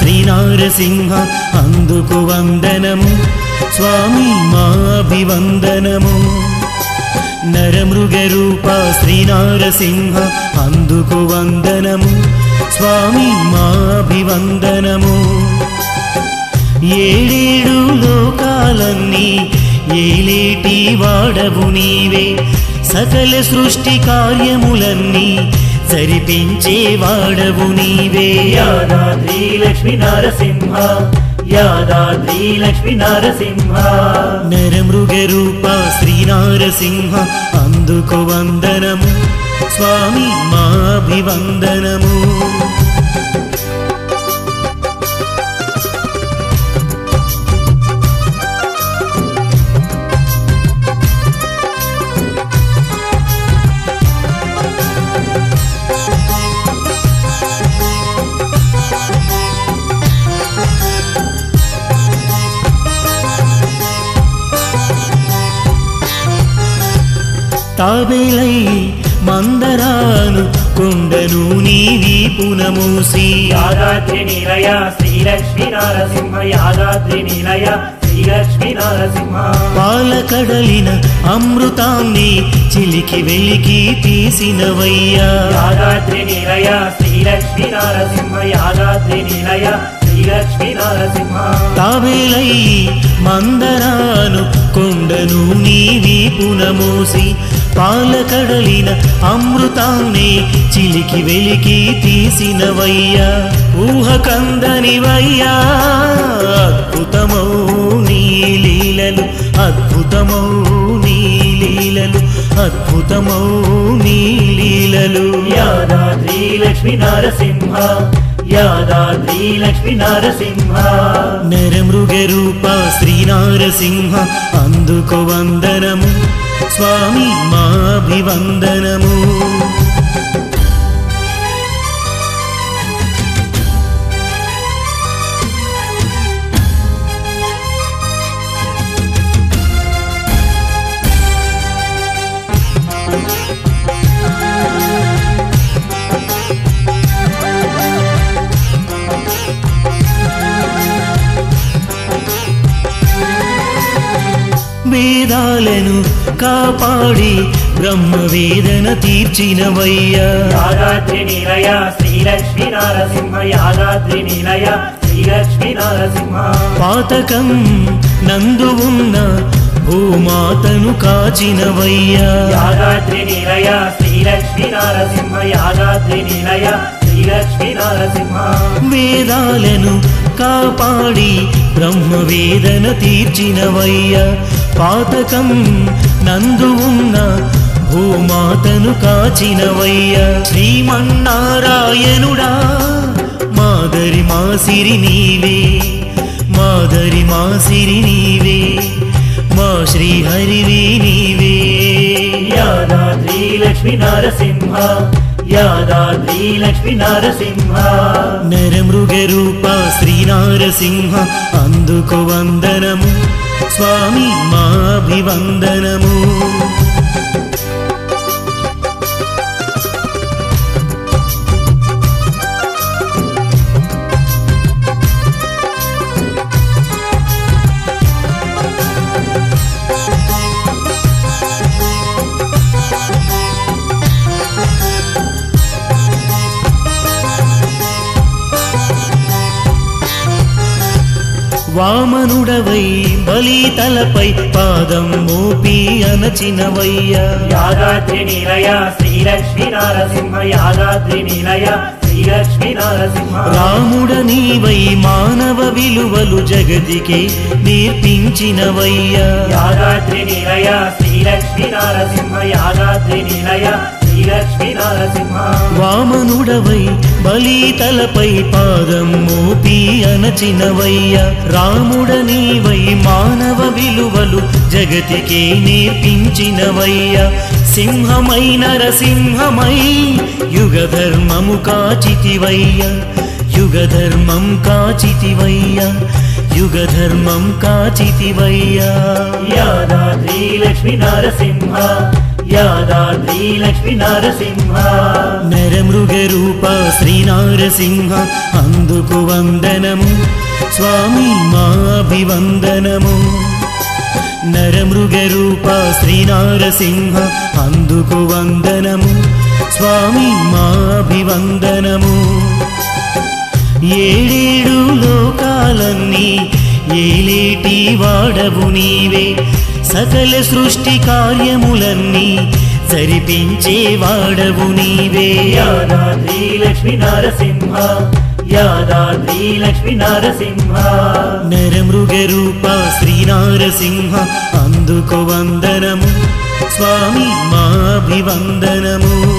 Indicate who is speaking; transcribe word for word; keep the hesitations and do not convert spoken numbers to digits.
Speaker 1: శ్రీనారసింహ అందుకు వందనము స్వామి మా అభివందనము నరమృగ రూప శ్రీనారసింహ అందుకు వందనము స్వామి మా అభివందనము ఏడేడు లోకాలన్నీ ఏలేటి వాడవు నీవే సకల సృష్టి కార్యములన్నీ జరిపించే వాడవు నీవే
Speaker 2: యాదాద్రి లక్ష్మీ నరసింహ యాదాద్రి లక్ష్మీ నరసింహ
Speaker 1: నరమృగ రూప శ్రీనారసింహ అందుకు వందనము స్వామి మా అభివందనము తాబేలై మందరాను కొండను నీవి పునమూసి
Speaker 2: యాదాద్రి నిలయ శ్రీలక్ష్మీ నరసింహ యాదాద్రి నిలయ శ్రీలక్ష్మీ నరసింహ
Speaker 1: పాలకడలిన అమృతాన్ని చిలికి వెలికి తీసినవయ్యా
Speaker 2: యాదాద్రి నిలయ శ్రీలక్ష్మీ నరసింహ యాదాద్రి నిలయ శ్రీలక్ష్మీ నరసింహ
Speaker 1: తాబేలై మందరాను కొండను నీవి పునమూసి పాలకడలిన అమృతాన్ని చిలికి వెలికి తీసినవయ్యా ఊహకందనివయ్యా అద్భుతమౌ నీ లీలలు అద్భుతమౌ నీ లీలలు అద్భుతమౌ నీ లీలలు
Speaker 2: యాదాద్రి లక్ష్మీ నరసింహ యాదాద్రి లక్ష్మీ నరసింహ
Speaker 1: నరమృగ రూప శ్రీనారసింహ అందుకు వందనము స్వామి మా అభివందనము వేదాలను కాపాడి బ్రహ్మ వేదన తీర్చినవయ్యా
Speaker 2: యాదాద్రి నిలయ శ్రీలక్ష్మీ నరసింహ యాదాద్రి నిలయ శ్రీలక్ష్మీ నరసింహ
Speaker 1: పాతకం నందు ఉన్న భూమాతను కాచినవయ్యా
Speaker 2: యాదాద్రి నిలయ శ్రీలక్ష్మీ నరసింహ యాదాద్రి నిలయ శ్రీలక్ష్మీ నరసింహ
Speaker 1: వేదాలను కాపాడి బ్రహ్మ వేదన తీర్చినవయ్యా పాతకం నందు ఉన్న భూమాతను కాచినవయ్యా శ్రీమన్నారాయణుడా మాదరి మాసిరి నీవే మాదరి మాసిరి నీవే మా శ్రీహరివి నీవే
Speaker 2: యాదాద్రి లక్ష్మీ నరసింహ యాదాద్రి లక్ష్మీ నరసింహ
Speaker 1: నరమృగ రూప శ్రీనారసింహ అందుకు వందనము స్వామి మా అభివందనము వామనుడవై బలి తలపై పాదం మోపి అనచినవయ్యా
Speaker 2: యాదాద్రి నిలయ శ్రీలక్ష్మీ నరసింహ యాదాద్రి నిలయ శ్రీలక్ష్మీ నరసింహ
Speaker 1: రాముడ నీవై మానవ విలువలు జగతికి నేర్పించినవయ్యా
Speaker 2: యాదాద్రి నిలయ శ్రీలక్ష్మీ నరసింహ యాదాద్రి నిలయ శ్రీలక్ష్మీ నరసింహ
Speaker 1: వామనుడవై బలి తలపై పాదం మోపి అనచినవయ్యా రాముడ నీవై మానవ విలువలు జగతికి నేర్పించినవయ్యా సింహమై నరసింహమై యుగ ధర్మము కాచితివయ్యా యుగ ధర్మం కాచితివయ్యా యుగ ధర్మం కాచితివయ్యా
Speaker 2: యాదాద్రి లక్ష్మీ నరసింహ యాదాద్రి లక్ష్మీ నరసింహ
Speaker 1: నరమృగ రూప శ్రీ నారసింహ అందుకు వందనము స్వామి మా అభివందనము నరమృగ రూప శ్రీ నారసింహ అందుకు వందనము స్వామి మా అభివందనము ఏడేడు లోకాలన్నీ ఏలేటి వాడవు నీవే సకల సృష్టి కార్యములన్నీ జరిపించే వాడవు నీవే
Speaker 2: యాదాద్రి లక్ష్మీ నరసింహ యాదాద్రి లక్ష్మీ నరసింహ
Speaker 1: నరమృగ రూప శ్రీ నారసింహ అందుకు వందనము స్వామి మా అభివందనము